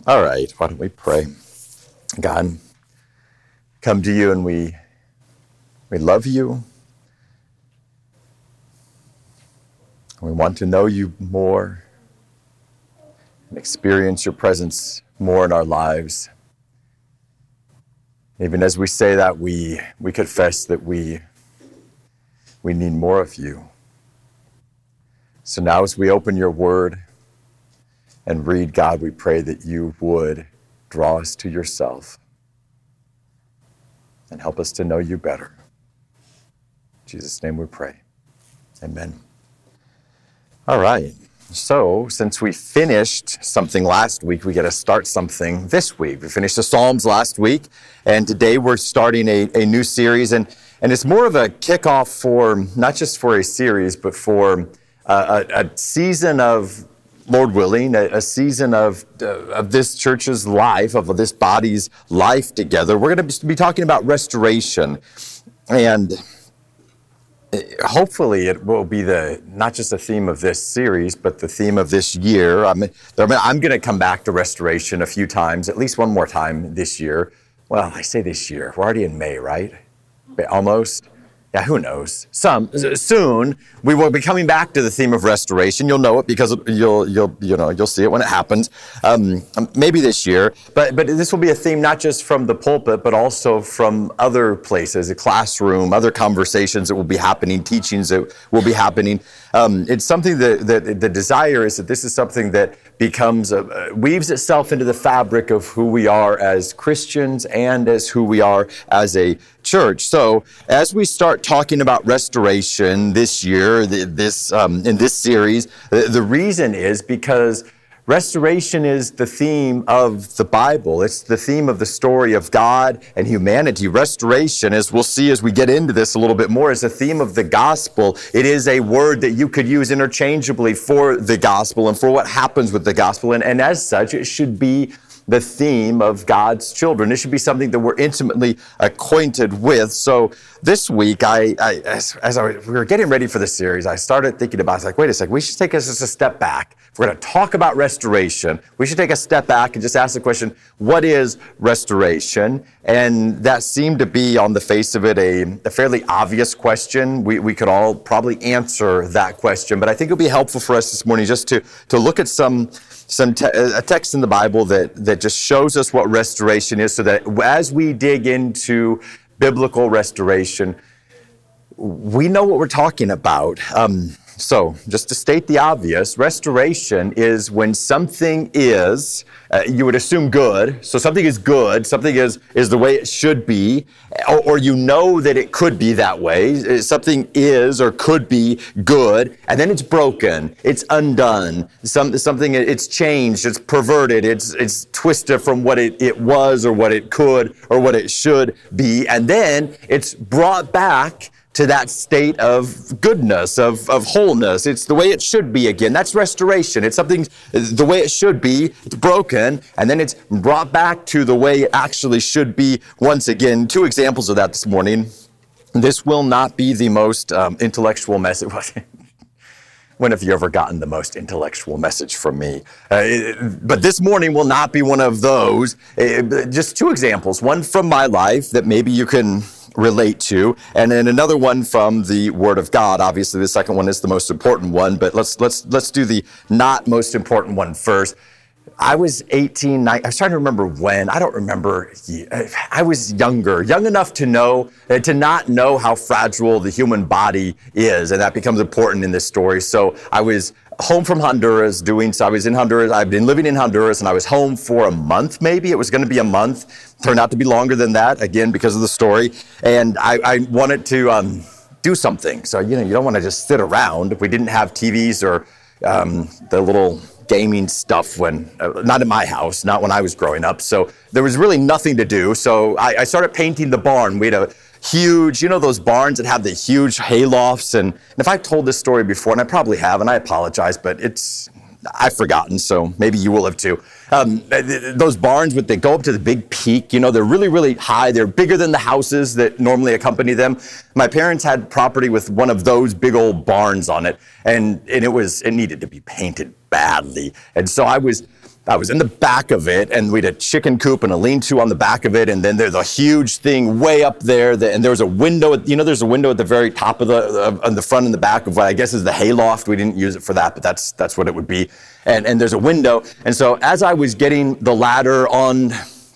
All right, why don't we pray? God, come to you and we love you. We want to know you more and experience your presence more in our lives. Even as we say that, we confess that we need more of you. So now as we open your word and read, God, we pray that you would draw us to yourself and help us to know you better. In Jesus' name we pray. Amen. All right. So, since we finished something last week, we get to start something this week. We finished the Psalms last week, and today we're starting a new series, and it's more of a kickoff for, not just for a series, but for a season of, Lord willing, a season of this church's life, of this body's life together. We're going to be talking about restoration, and hopefully it will be not just the theme of this series, but the theme of this year. I'm going to come back to restoration a few times, at least one more time this year. Well, I say this year. We're already in May, right? Almost. Yeah, who knows? Soon we will be coming back to the theme of restoration. You'll know it because you'll see it when it happens. Maybe this year, but this will be a theme not just from the pulpit, but also from other places, a classroom, other conversations that will be happening, teachings that will be happening. It's something that the desire is that this is something that becomes weaves itself into the fabric of who we are as Christians and as who we are as a church. So as we start talking about restoration this year, in this series, the reason is because restoration is the theme of the Bible. It's the theme of the story of God and humanity. Restoration, as we'll see as we get into this a little bit more, is the theme of the gospel. It is a word that you could use interchangeably for the gospel and for what happens with the gospel. And as such, it should be the theme of God's children. It should be something that we're intimately acquainted with. So this week, as we were getting ready for the series, I started thinking about, I was like, wait a second, we should take us just a step back. If we're going to talk about restoration, we should take a step back and just ask the question, what is restoration? And that seemed to be, on the face of it, a fairly obvious question. We could all probably answer that question, but I think it'll be helpful for us this morning just to look at a text in the Bible that just shows us what restoration is, so that as we dig into biblical restoration, we know what we're talking about. So just to state the obvious, restoration is when something is, you would assume good, so something is good, something is the way it should be, or you know that it could be that way, something is or could be good, and then it's broken, it's undone, something, it's changed, it's perverted, it's twisted from what it was or what it could or what it should be, and then it's brought back to that state of goodness, of wholeness. It's the way it should be again. That's restoration. It's something the way it should be. It's broken, and then it's brought back to the way it actually should be once again. Two examples of that this morning. This will not be the most intellectual message. When have you ever gotten the most intellectual message from me? But this morning will not be one of those. Just two examples. One from my life that maybe you can relate to, and then another one from the Word of God. Obviously, the second one is the most important one, but let's do the not most important one first. I was 18, I was trying to remember when. I don't remember. I was young enough to not know how fragile the human body is, and that becomes important in this story. So I was home from Honduras I was in Honduras. I've been living in Honduras, and I was home for a month, maybe. It was going to be a month. Turned out to be longer than that, again, because of the story. And I wanted to do something. So, you don't want to just sit around. We didn't have TVs or the little gaming stuff not in my house, not when I was growing up. So there was really nothing to do. So I started painting the barn. We had a huge, those barns that have the huge haylofts. And if I've told this story before, and I probably have, and I apologize, but I've forgotten, so maybe you will have too. Those barns, they go up to the big peak, they're really, really high. They're bigger than the houses that normally accompany them. My parents had property with one of those big old barns on it, and it needed to be painted badly. And so I was I was in the back of it, and we had a chicken coop and a lean-to on the back of it, and then there's a huge thing way up there, and there was a window, there's a window at the very top of on the front and the back of what I guess is the hayloft. We didn't use it for that, but that's what it would be. And there's a window. And so as I was getting the ladder on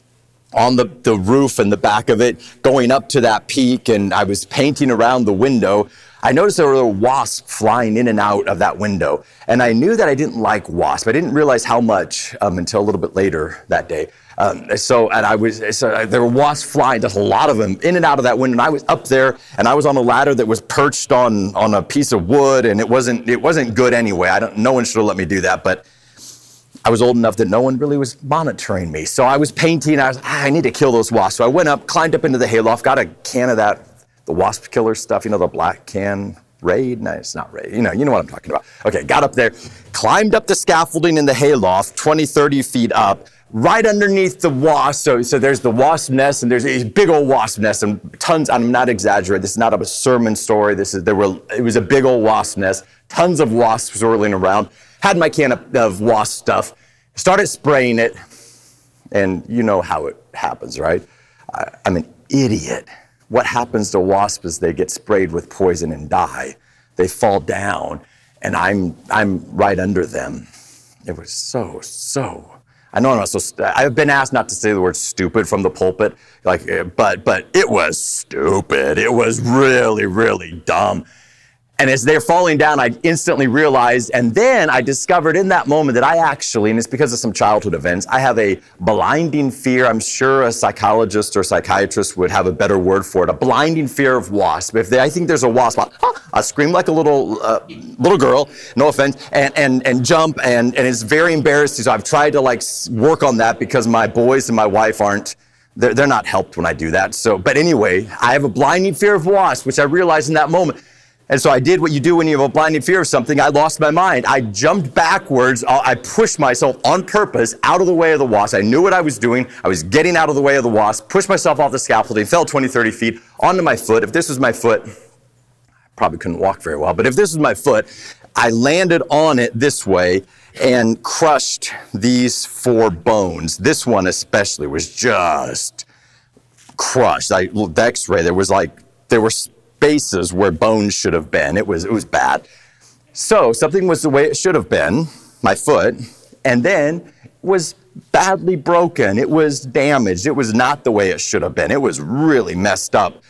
the roof and the back of it, going up to that peak, and I was painting around the window, I noticed there were wasps flying in and out of that window. And I knew that I didn't like wasps. I didn't realize how much until a little bit later that day. So there were wasps flying, just a lot of them, in and out of that window. And I was up there, and I was on a ladder that was perched on a piece of wood, and it wasn't good anyway. No one should have let me do that, but I was old enough that no one really was monitoring me. So I was painting. I need to kill those wasps. So I went up, climbed up into the hayloft, got a can of the wasp killer stuff, the black can, Raid? No, it's not Raid. You know what I'm talking about. Okay, got up there, climbed up the scaffolding in the hayloft, 20, 30 feet up, right underneath the wasp. So there's the wasp nest, and there's these big old wasp nests, and tons, I'm not exaggerating, this is not a sermon story, it was a big old wasp nest, tons of wasps swirling around. Had my can of wasp stuff, started spraying it, and you know how it happens, right? I'm an idiot. What happens to wasps is they get sprayed with poison and die. They fall down, and I'm right under them. It was so. I know I'm not I've been asked not to say the word stupid from the pulpit, but it was stupid. It was really, really dumb. And as they're falling down, I instantly realized, and then I discovered in that moment that and it's because of some childhood events, I have a blinding fear. I'm sure a psychologist or psychiatrist would have a better word for it, a blinding fear of wasps. I think there's a wasp, I'll scream like a little girl, no offense, and jump, and it's very embarrassing. So I've tried to work on that because my boys and my wife they're not helped when I do that. But anyway, I have a blinding fear of wasps, which I realized in that moment. And so I did what you do when you have a blinding fear of something. I lost my mind. I jumped backwards. I pushed myself on purpose out of the way of the wasp. I knew what I was doing. I was getting out of the way of the wasp, pushed myself off the scaffolding, fell 20, 30 feet onto my foot. If this was my foot, I probably couldn't walk very well, but if this was my foot, I landed on it this way and crushed these 4 bones. This one especially was just crushed. The x-ray, there were spaces where bones should have been. It was bad. So something was the way it should have been, my foot, and then was badly broken. It was damaged. It was not the way it should have been. It was really messed up,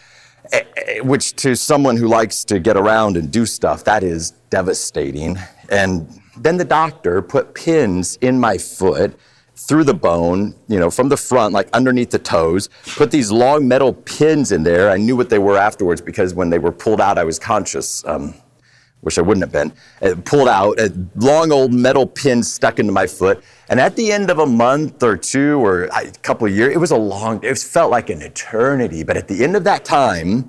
which to someone who likes to get around and do stuff, that is devastating. And then the doctor put pins in my foot through the bone, from the front, underneath the toes, put these long metal pins in there. I knew what they were afterwards because when they were pulled out, I was conscious, which I wouldn't have been. Pulled out, a long old metal pin stuck into my foot. And at the end of a month or 2 or a couple of years, it felt like an eternity. But at the end of that time,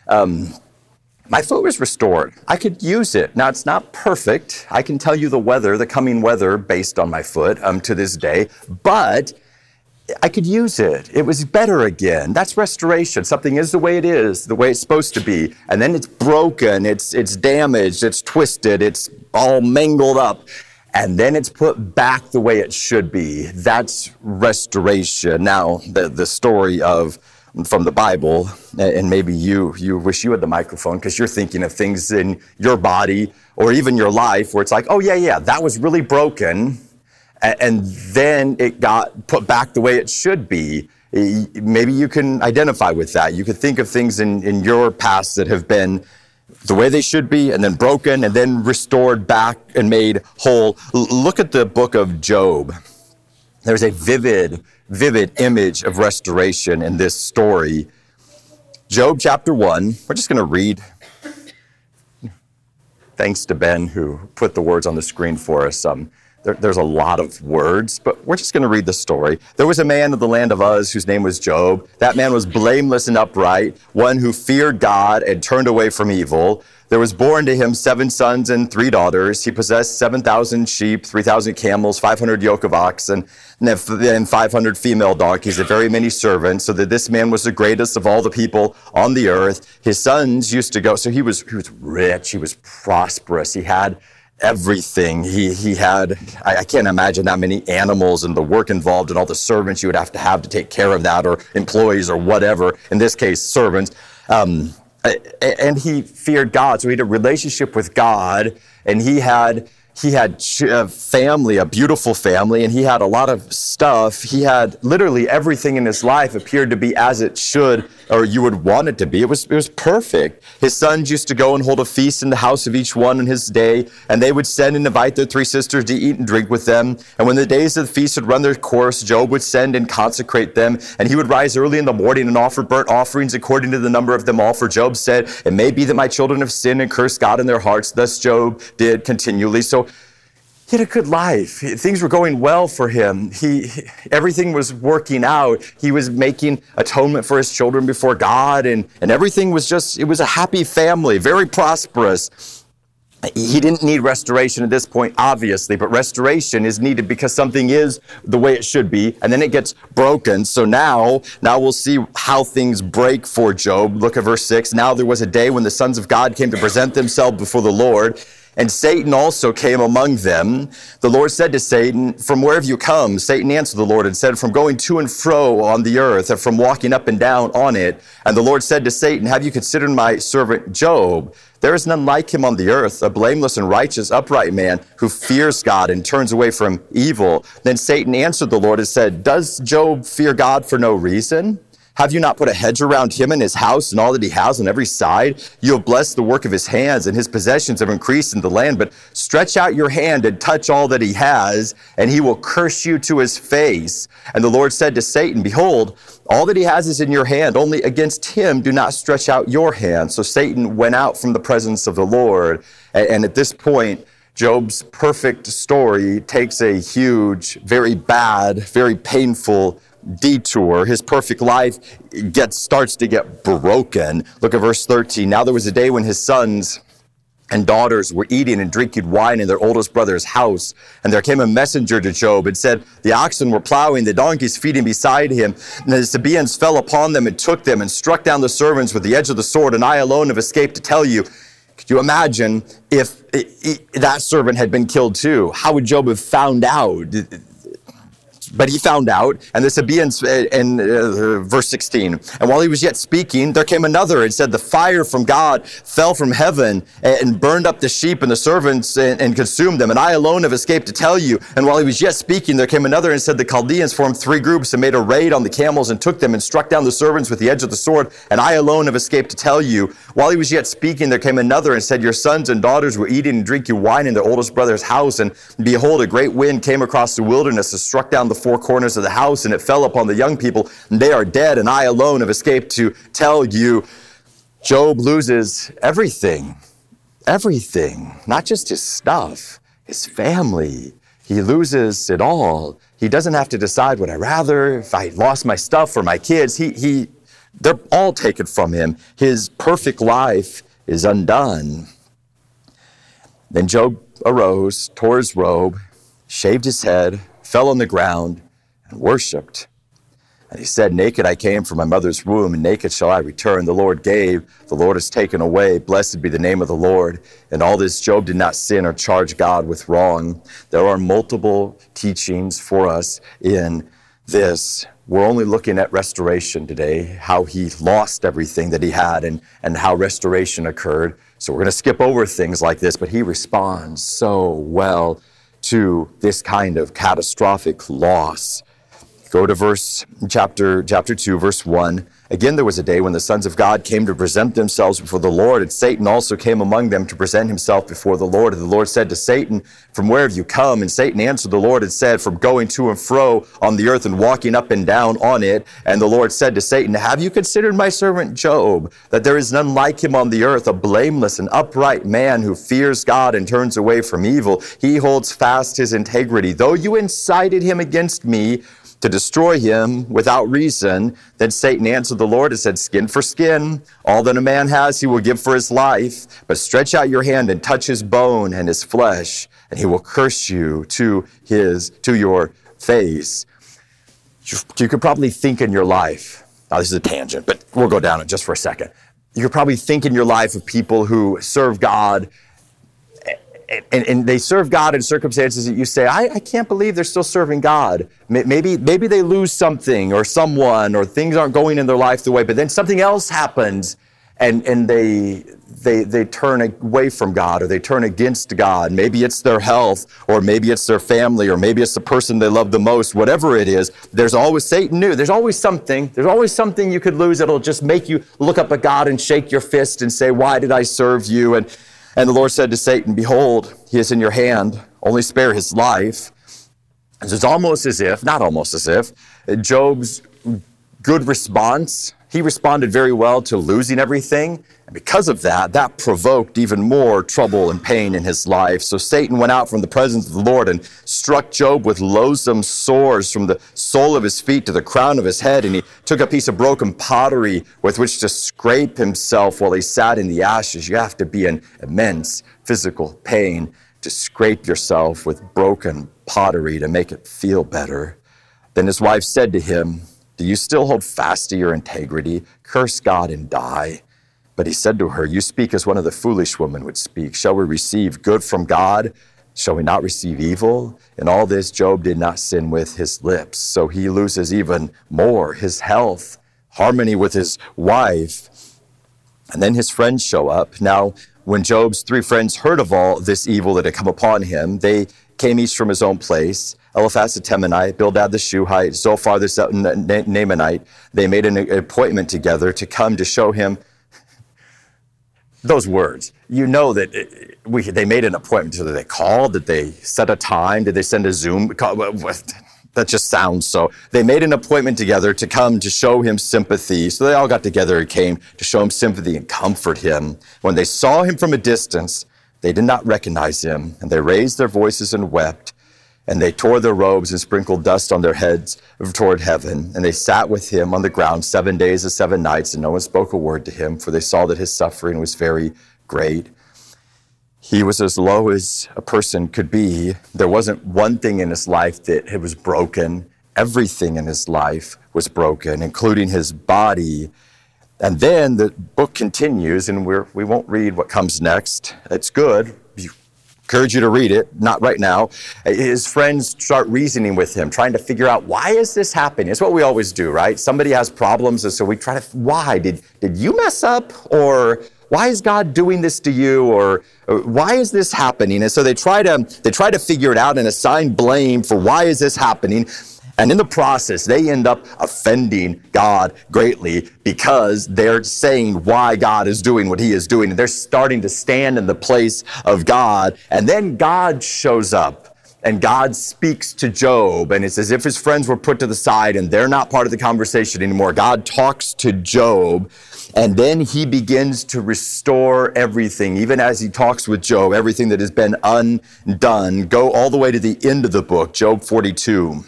my foot was restored. I could use it. Now, it's not perfect. I can tell you the coming weather based on my foot to this day, but I could use it. It was better again. That's restoration. Something is the way it is, the way it's supposed to be. And then it's broken, it's damaged, it's twisted, it's all mangled up. And then it's put back the way it should be. That's restoration. Now, the story from the Bible, and maybe you wish you had the microphone because you're thinking of things in your body or even your life where it's like, oh yeah, that was really broken, and then it got put back the way it should be. Maybe you can identify with that. You could think of things in your past that have been the way they should be, and then broken, and then restored back and made whole. Look at the book of Job. There's a vivid image of restoration in this story. Job chapter 1, we're just going to read. Thanks to Ben who put the words on the screen for us. There's a lot of words, but we're just going to read the story. There was a man of the land of Uz whose name was Job. That man was blameless and upright, one who feared God and turned away from evil. There was born to him 7 sons and 3 daughters. He possessed 7,000 sheep, 3,000 camels, 500 yoke of oxen, and 500 female donkeys, and very many servants, so that this man was the greatest of all the people on the earth. His sons used to go, so he was rich, he was prosperous, he had everything. He had, I can't imagine that many animals and the work involved and all the servants you would have to take care of that, or employees or whatever, in this case, servants. And he feared God. So he had a relationship with God, and he had a family, a beautiful family, and he had a lot of stuff. He had literally everything in his life appeared to be as it should, or you would want it to be. It was perfect. His sons used to go and hold a feast in the house of each one in his day, and they would send and invite their 3 sisters to eat and drink with them. And when the days of the feast had run their course, Job would send and consecrate them, and he would rise early in the morning and offer burnt offerings according to the number of them all. For Job said, "It may be that my children have sinned and cursed God in their hearts." Thus Job did continually. So he had a good life. Things were going well for him. Everything was working out. He was making atonement for his children before God, and everything was it was a happy family, very prosperous. He didn't need restoration at this point, obviously, but restoration is needed because something is the way it should be, and then it gets broken. So now we'll see how things break for Job. Look at verse 6. Now there was a day when the sons of God came to present themselves before the Lord, and Satan also came among them. The Lord said to Satan, "From where have you come?" Satan answered the Lord and said, "From going to and fro on the earth, and from walking up and down on it." And the Lord said to Satan, "Have you considered my servant Job? There is none like him on the earth, a blameless and righteous, upright man who fears God and turns away from evil." Then Satan answered the Lord and said, "Does Job fear God for no reason? Have you not put a hedge around him and his house and all that he has on every side? You have blessed the work of his hands, and his possessions have increased in the land. But stretch out your hand and touch all that he has, and he will curse you to his face." And the Lord said to Satan, "Behold, all that he has is in your hand. Only against him do not stretch out your hand." So Satan went out from the presence of the Lord. And at this point, Job's perfect story takes a huge, very bad, very painful detour. His perfect life starts to get broken. Look at verse 13. Now there was a day when his sons and daughters were eating and drinking wine in their oldest brother's house. And there came a messenger to Job and said, "The oxen were plowing, the donkeys feeding beside him. And the Sabaeans fell upon them and took them and struck down the servants with the edge of the sword. And I alone have escaped to tell you." Could you imagine if that servant had been killed too? How would Job have found out? But he found out, and the Sabaeans, in verse 16, "And while he was yet speaking, there came another and said, the fire from God fell from heaven and burned up the sheep and the servants and consumed them. And I alone have escaped to tell you." And while he was yet speaking, there came another and said, "The Chaldeans formed 3 groups and made a raid on the camels and took them and struck down the servants with the edge of the sword. And I alone have escaped to tell you." While he was yet speaking, there came another and said, "Your sons and daughters were eating and drinking wine in their oldest brother's house. And behold, a great wind came across the wilderness and struck down the 4 corners of the house, and it fell upon the young people, and they are dead, and I alone have escaped to tell you." Job loses everything, not just his stuff, his family. He loses it all. He doesn't have to decide, would I rather if I lost my stuff or my kids? They're all taken from him. His perfect life is undone. Then Job arose, tore his robe, shaved his head, fell on the ground, and worshipped. And he said, "Naked I came from my mother's womb, and naked shall I return. The Lord gave, the Lord has taken away. Blessed be the name of the Lord." And all this Job did not sin or charge God with wrong. There are multiple teachings for us in this. We're only looking at restoration today, how he lost everything that he had and how restoration occurred. So we're going to skip over things like this, but he responds so well to this kind of catastrophic loss. Go to chapter 2, verse 1. "Again, there was a day when the sons of God came to present themselves before the Lord, and Satan also came among them to present himself before the Lord. And the Lord said to Satan, 'From where have you come?' And Satan answered the Lord and said, 'From going to and fro on the earth and walking up and down on it.' And the Lord said to Satan, 'Have you considered my servant Job, that there is none like him on the earth, a blameless and upright man who fears God and turns away from evil? He holds fast his integrity. Though you incited him against me to destroy him without reason.' Then Satan answered the Lord and said, 'Skin for skin. All that a man has he will give for his life. But stretch out your hand and touch his bone and his flesh, and he will curse you to your face.'" You could probably think in your life, now this is a tangent, but we'll go down it just for a second. You could probably think in your life of people who serve God And they serve God in circumstances that you say, I can't believe they're still serving God. Maybe they lose something or someone, or things aren't going in their life the way, but then something else happens, and they turn away from God, or they turn against God. Maybe it's their health, or maybe it's their family, or maybe it's the person they love the most. Whatever it is, there's always, Satan knew, there's always something you could lose that'll just make you look up at God and shake your fist and say, why did I serve you? And the Lord said to Satan, behold, he is in your hand, only spare his life. It's almost as if, not almost as if, Job's good response, he responded very well to losing everything. And because of that, that provoked even more trouble and pain in his life. So Satan went out from the presence of the Lord and struck Job with loathsome sores from the sole of his feet to the crown of his head. And he took a piece of broken pottery with which to scrape himself while he sat in the ashes. You have to be in immense physical pain to scrape yourself with broken pottery to make it feel better. Then his wife said to him, do you still hold fast to your integrity? Curse God and die. But he said to her, you speak as one of the foolish women would speak. Shall we receive good from God? Shall we not receive evil? In all this, Job did not sin with his lips. So he loses even more, his health, harmony with his wife. And then his friends show up. Now, when Job's 3 friends heard of all this evil that had come upon him, they came each from his own place. Eliphaz the Temanite, Bildad the Shuhite, Zophar the Naamanite. They made an appointment together to come to show him those words. You know that they made an appointment. So they called? Did they set a time? Did they send a Zoom call? That just sounds so. They made an appointment together to come to show him sympathy. So they all got together and came to show him sympathy and comfort him. When they saw him from a distance, they did not recognize him, and they raised their voices and wept. And they tore their robes and sprinkled dust on their heads toward heaven. And they sat with him on the ground 7 days and 7 nights, and no one spoke a word to him, for they saw that his suffering was very great. He was as low as a person could be. There wasn't one thing in his life that it was broken. Everything in his life was broken, including his body. And then the book continues, and we won't read what comes next. It's good. Encourage you to read it, not right now. His friends start reasoning with him, trying to figure out, why is this happening? It's what we always do, right? Somebody has problems, and so we try to, why? Did you mess up? Or why is God doing this to you? Or why is this happening? And so they try to figure it out and assign blame for why is this happening. And in the process, they end up offending God greatly because they're saying why God is doing what he is doing. And they're starting to stand in the place of God. And then God shows up and God speaks to Job. And it's as if his friends were put to the side and they're not part of the conversation anymore. God talks to Job. And then he begins to restore everything, even as he talks with Job, everything that has been undone. Go all the way to the end of the book, Job 42.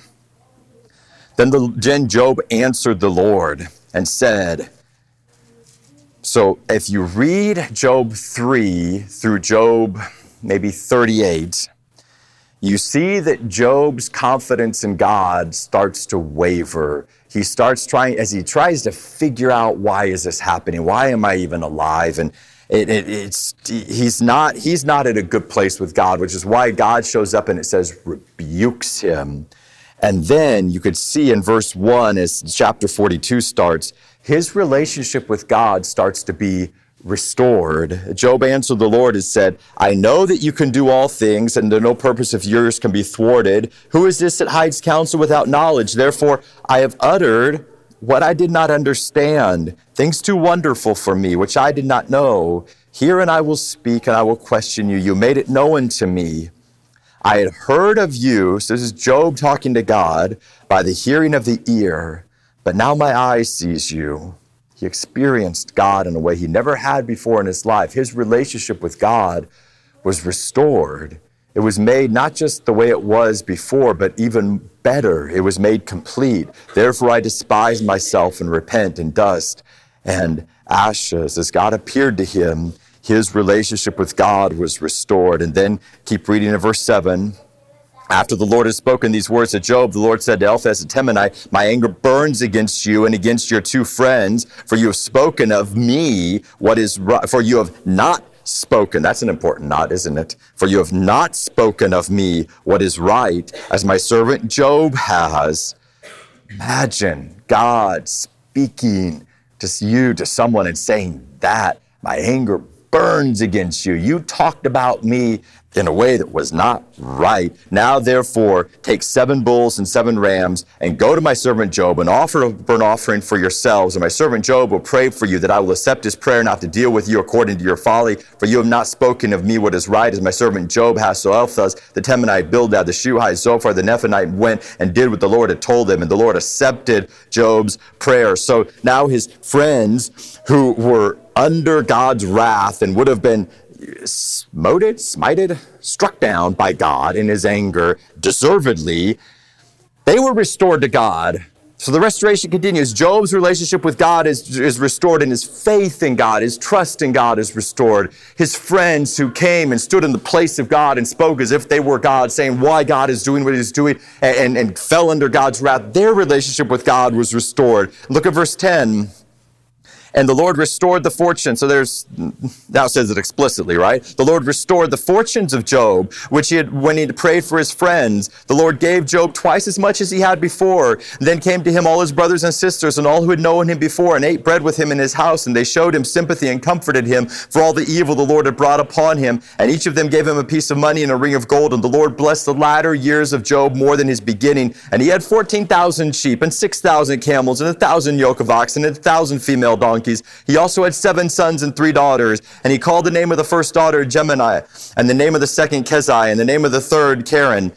Then Job answered the Lord and said, so if you read Job 3 through Job maybe 38, you see that Job's confidence in God starts to waver. He starts as he tries to figure out, why is this happening? Why am I even alive? And he's not at a good place with God, which is why God shows up and it says rebukes him. And then you could see in verse 1, as chapter 42 starts, his relationship with God starts to be restored. Job answered the Lord and said, I know that you can do all things, and that no purpose of yours can be thwarted. Who is this that hides counsel without knowledge? Therefore, I have uttered what I did not understand, things too wonderful for me, which I did not know. Hear, and I will speak, and I will question you. You made it known to me. I had heard of you, so this is Job talking to God, by the hearing of the ear, but now my eye sees you. He experienced God in a way he never had before in his life. His relationship with God was restored. It was made not just the way it was before, but even better. It was made complete. Therefore I despise myself and repent in dust and ashes. As God appeared to him, his relationship with God was restored. And then keep reading in verse 7. After the Lord had spoken these words to Job, the Lord said to Eliphaz the Temanite, my anger burns against you and against your 2 friends, for you have spoken of me what is right, for you have not spoken. That's an important not, isn't it? For you have not spoken of me what is right, as my servant Job has. Imagine God speaking to you, to someone, and saying that my anger burns against you. You talked about me in a way that was not right. Now, therefore, take 7 bulls and 7 rams and go to my servant Job and offer a burnt offering for yourselves. And my servant Job will pray for you that I will accept his prayer not to deal with you according to your folly. For you have not spoken of me what is right, as my servant Job has. So Eliphaz, the Temanite, Bildad, the Shuhite, Zophar, the Nephanite went and did what the Lord had told them. And the Lord accepted Job's prayer. So now his friends who were under God's wrath and would have been smited, struck down by God in his anger, deservedly, they were restored to God. So the restoration continues. Job's relationship with God is restored, and his faith in God, his trust in God is restored. His friends who came and stood in the place of God and spoke as if they were God, saying why God is doing what he's doing, and fell under God's wrath, their relationship with God was restored. Look at verse 10. And the Lord restored the fortune. So now it says it explicitly, right? The Lord restored the fortunes of Job, which he had, when he had prayed for his friends. The Lord gave Job twice as much as he had before. Then came to him all his brothers and sisters and all who had known him before and ate bread with him in his house. And they showed him sympathy and comforted him for all the evil the Lord had brought upon him. And each of them gave him a piece of money and a ring of gold. And the Lord blessed the latter years of Job more than his beginning. And he had 14,000 sheep and 6,000 camels and 1,000 yoke of oxen and 1,000 female donkeys. He also had 7 sons and 3 daughters, and he called the name of the first daughter Gemini, and the name of the second Kezai, and the name of the third Karen,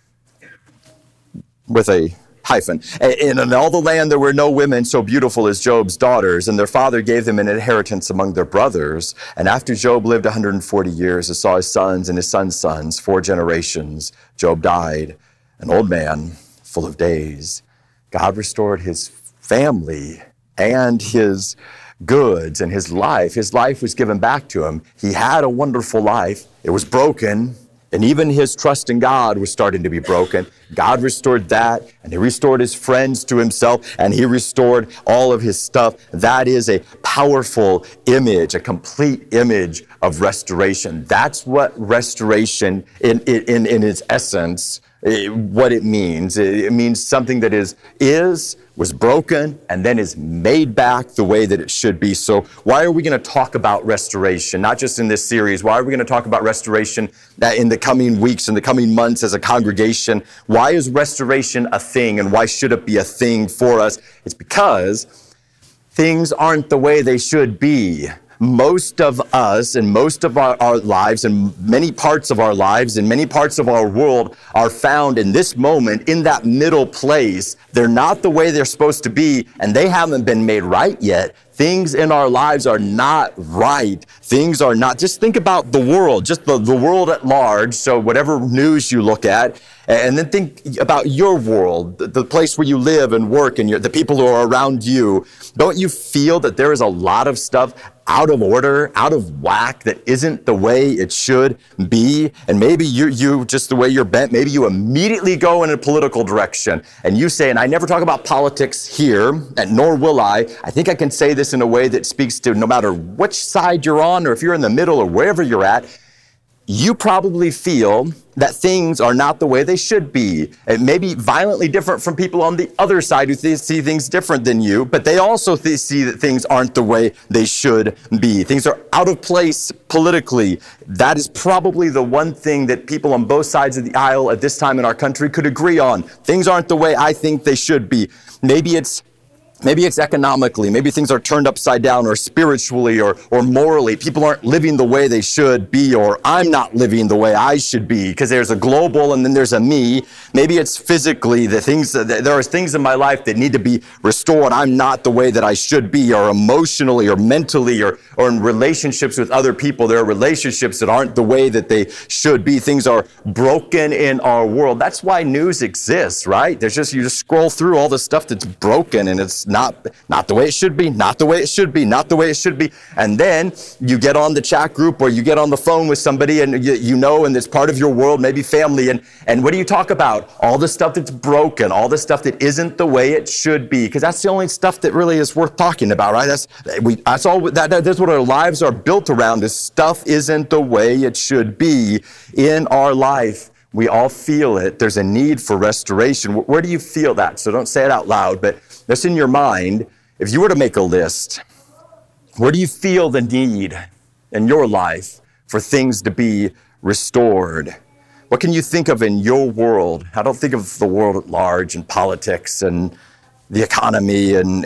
with a hyphen. And in all the land there were no women so beautiful as Job's daughters, and their father gave them an inheritance among their brothers. And after Job lived 140 years and saw his sons and his sons' sons, 4 generations, Job died, an old man, full of days. God restored his family and his goods and his life. His life was given back to him. He had a wonderful life. It was broken, and even his trust in God was starting to be broken. God restored that, and he restored his friends to himself, and he restored all of his stuff. That is a powerful image, a complete image of restoration. That's what restoration in its essence, what it means. It means something that was broken and then is made back the way that it should be. So why are we going to talk about restoration? Not just in this series. Why are we going to talk about restoration in the coming weeks, in the coming months as a congregation? Why is restoration a thing, and why should it be a thing for us? It's because things aren't the way they should be. Most of us and most of our lives and many parts of our lives and many parts of our world are found in this moment in that middle place. They're not the way they're supposed to be, and they haven't been made right yet. Things in our lives are not right. Things are not. Just think about the world, just the world at large. So whatever news you look at, and then think about your world, the place where you live and work and the people who are around you. Don't you feel that there is a lot of stuff out of order, out of whack, that isn't the way it should be? And maybe you just the way you're bent, maybe you immediately go in a political direction and you say, and I never talk about politics here, and nor will I think I can say this in a way that speaks to no matter which side you're on, or if you're in the middle or wherever you're at, you probably feel that things are not the way they should be. It may be violently different from people on the other side who see things different than you, but they also see that things aren't the way they should be. Things are out of place politically. That is probably the one thing that people on both sides of the aisle at this time in our country could agree on. Things aren't the way I think they should be. Maybe it's economically, maybe things are turned upside down, or spiritually, or morally. People aren't living the way they should be, or I'm not living the way I should be, because there's a global and then there's a me. Maybe it's physically, there are things in my life that need to be restored. I'm not the way that I should be, or emotionally or mentally, or in relationships with other people. There are relationships that aren't the way that they should be. Things are broken in our world. That's why news exists, right? You just scroll through all the stuff that's broken, and it's not the way it should be, not the way it should be, not the way it should be. And then you get on the chat group or you get on the phone with somebody and you know, and it's part of your world, maybe family. And what do you talk about? All the stuff that's broken, all the stuff that isn't the way it should be. Because that's the only stuff that really is worth talking about, right? That's what our lives are built around, is stuff isn't the way it should be in our life. We all feel it. There's a need for restoration. Where do you feel that? So don't say it out loud, but that's in your mind. If you were to make a list, where do you feel the need in your life for things to be restored? What can you think of in your world? I don't think of the world at large and politics and the economy and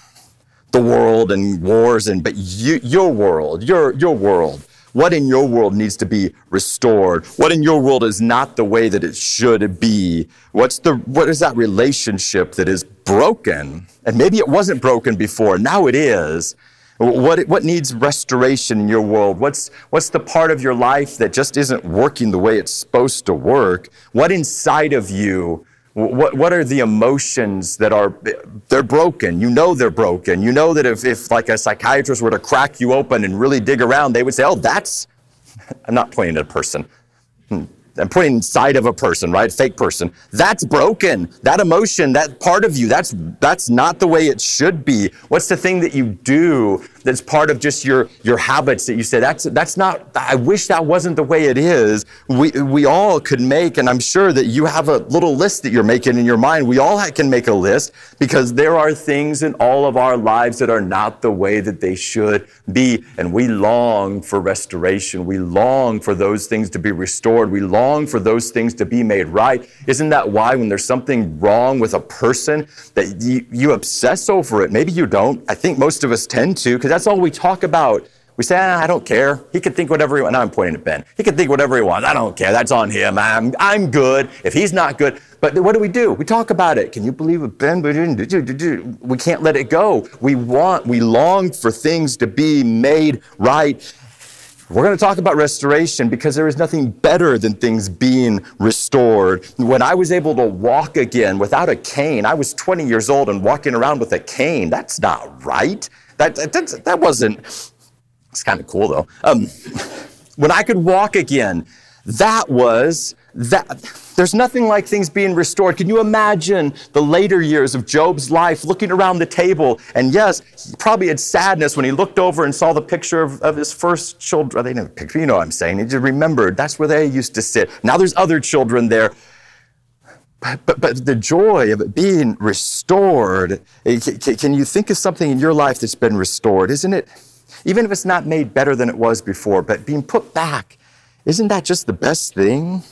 the world and wars, but your world, your world. What in your world needs to be restored? What in your world is not the way that it should be? What is that relationship that is broken? And maybe it wasn't broken before, now it is. What needs restoration in your world? What's the part of your life that just isn't working the way it's supposed to work? What inside of you, what are the emotions that they're broken? You know they're broken. You know that if like a psychiatrist were to crack you open and really dig around, they would say, oh, I'm not pointing at a person. I'm pointing inside of a person, right? Fake person. That's broken. That emotion, that part of you, that's not the way it should be. What's the thing that you do that's part of just your habits that you say, that's not, I wish that wasn't the way it is. We all could make, and I'm sure that you have a little list that you're making in your mind. We all can make a list, because there are things in all of our lives that are not the way that they should be. And we long for restoration. We long for those things to be restored. We long for those things to be made right. Isn't that why when there's something wrong with a person that you obsess over it? Maybe you don't. I think most of us tend to, because that's all we talk about. We say, I don't care. He can think whatever he wants. Now I'm pointing at Ben. He can think whatever he wants. I don't care. That's on him. I'm good. If he's not good. But what do? We talk about it. Can you believe it, Ben? We can't let it go. We long for things to be made right. We're going to talk about restoration because there is nothing better than things being restored. When I was able to walk again without a cane, I was 20 years old and walking around with a cane. That's not right. That wasn't, it's kind of cool though. When I could walk again, there's nothing like things being restored. Can you imagine the later years of Job's life looking around the table? And yes, he probably had sadness when he looked over and saw the picture of his first children. They didn't have a picture, you know what I'm saying. He just remembered that's where they used to sit. Now there's other children there. But the joy of it being restored, can you think of something in your life that's been restored? Isn't it, even if it's not made better than it was before, but being put back, isn't that just the best thing?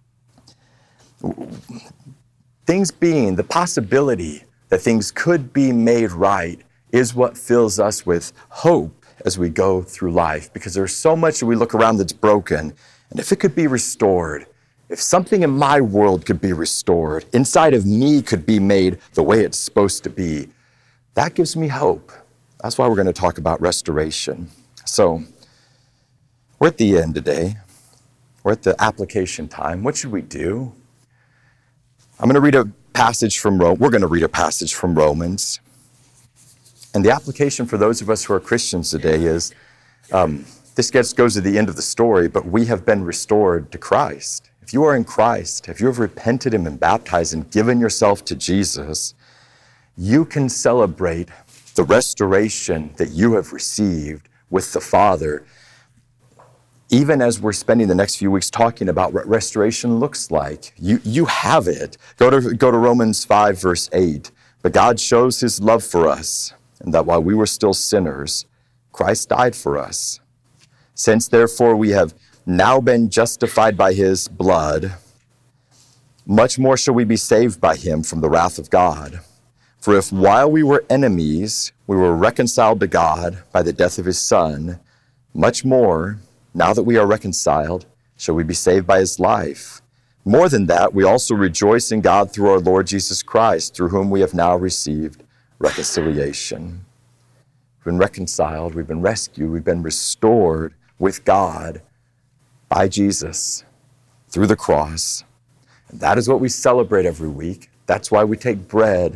Things being, the possibility that things could be made right is what fills us with hope as we go through life, because there's so much that we look around that's broken. And if it could be restored, if something in my world could be restored, inside of me could be made the way it's supposed to be, that gives me hope. That's why we're going to talk about restoration. So, we're at the end today. We're at the application time. What should we do? I'm going to read a passage from We're going to read a passage from Romans. And the application for those of us who are Christians today is, this goes to the end of the story, but we have been restored to Christ. If you are in Christ, if you have repented and been baptized and given yourself to Jesus, you can celebrate the restoration that you have received with the Father, even as we're spending the next few weeks talking about what restoration looks like. You have it. Go to Romans 5, verse 8. But God shows his love for us, and that while we were still sinners, Christ died for us. Since therefore we have now been justified by his blood, much more shall we be saved by him from the wrath of God. For if while we were enemies, we were reconciled to God by the death of his Son, much more, now that we are reconciled, shall we be saved by his life. More than that, we also rejoice in God through our Lord Jesus Christ, through whom we have now received reconciliation. We've been reconciled, we've been rescued, we've been restored with God by Jesus through the cross. And that is what we celebrate every week. That's why we take bread. If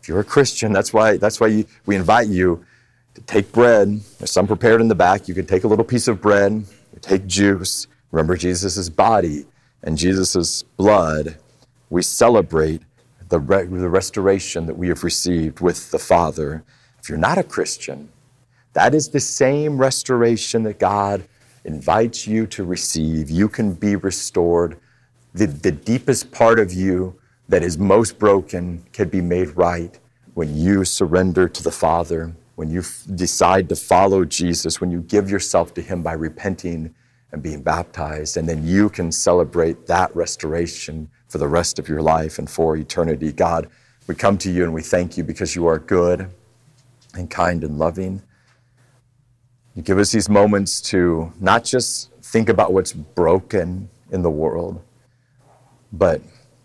If you're a Christian, that's why we invite you to take bread. There's some prepared in the back. You can take a little piece of bread, take juice. Remember Jesus' body and Jesus' blood. We celebrate the restoration that we have received with the Father. If you're not a Christian, that is the same restoration that God invites you to receive. You can be restored. The deepest part of you that is most broken can be made right when you surrender to the Father, when you decide to follow Jesus, when you give yourself to Him by repenting and being baptized, and then you can celebrate that restoration for the rest of your life and for eternity. God, we come to you and we thank you because you are good and kind and loving. You give us these moments to not just think about what's broken in the world, but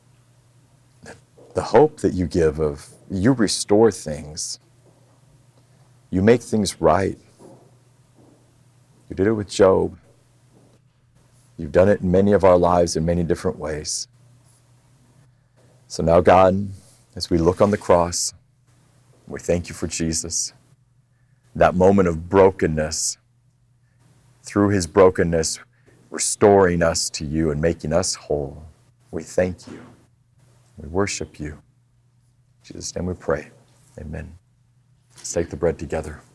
the hope that you give of you restore things. You make things right. You did it with Job. You've done it in many of our lives in many different ways. So now, God, as we look on the cross, we thank you for Jesus. That moment of brokenness, through his brokenness, restoring us to you and making us whole. We thank you. We worship you. In Jesus' name we pray. Amen. Let's take the bread together.